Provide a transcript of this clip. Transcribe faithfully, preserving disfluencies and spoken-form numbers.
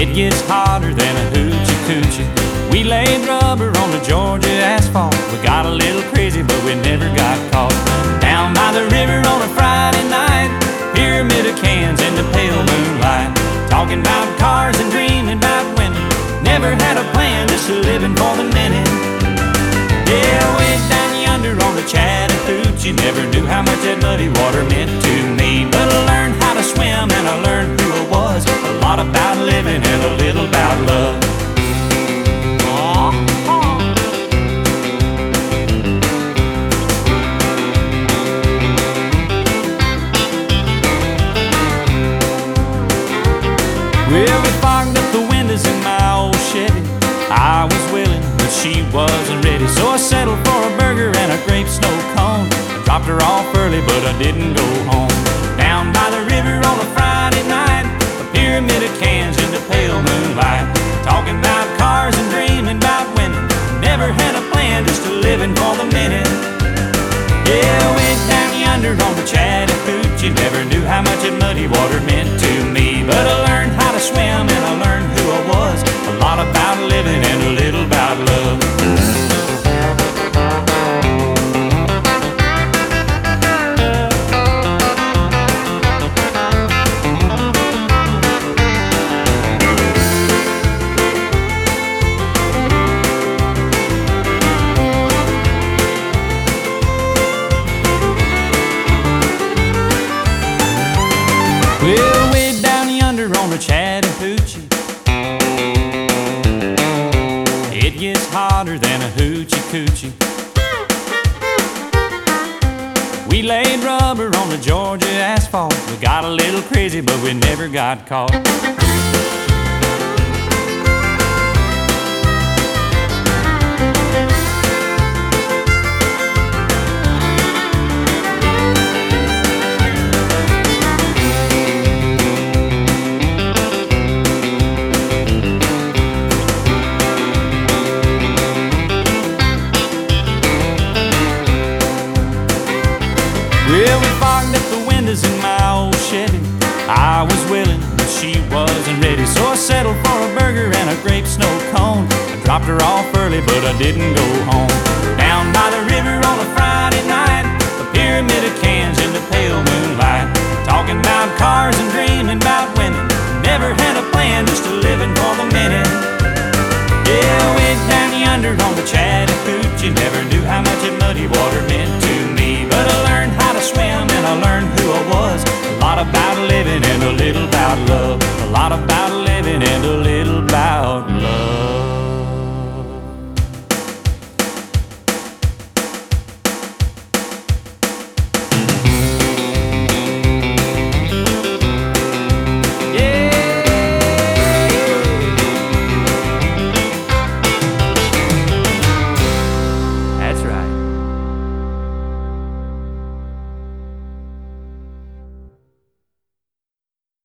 It gets hotter than a hoochie coochie. We laid rubber on the Georgia asphalt. We got a little crazy, but we never got caught. Down by the river on a Friday night, pyramid of cans in the pale moonlight, talking about cars and dreaming about women. Never had a plan, just living for the minute. Yeah, way down yonder on the Chattahoochee, never knew how much that muddy water meant to me. But I learned how to swim and I learned who I was. A lot about living and a little about love. Well, we fogged up the windows in my old Chevy. I was willing, but she wasn't ready. So I settled for a burger and a grape snow cone. I dropped her off early, but I didn't go home. Down by the river on a Friday night, a pyramid of cans in the pale moonlight, talking about cars and dreaming about women. Never had a plan, just a living for the minute. Yeah, way down yonder on the Chattahoochee, never knew how much that muddy water meant to me. But I learned how to swim and I learned who I was. A lot about living and a little about love. Well, way down yonder on the Chattahoochee, it gets hotter than a hoochie coochie. We laid rubber on the Georgia asphalt. We got a little crazy, but we never got caught. Well, we fogged up the windows in my old Chevy. I was willing, but she wasn't ready. So I settled for a burger and a grape snow cone. I dropped her off early, but I didn't go home. Down by the river on a Friday night, a pyramid of cans in the pale moonlight, talking about cars and dreaming about women. Never had a plan, just a living for the minute. Yeah, way down yonder on the Chattahoochee, never knew how much that muddy water meant to me. But I learned how to swim and I learned who I was. A lot about living and a little about love. A lot about living and a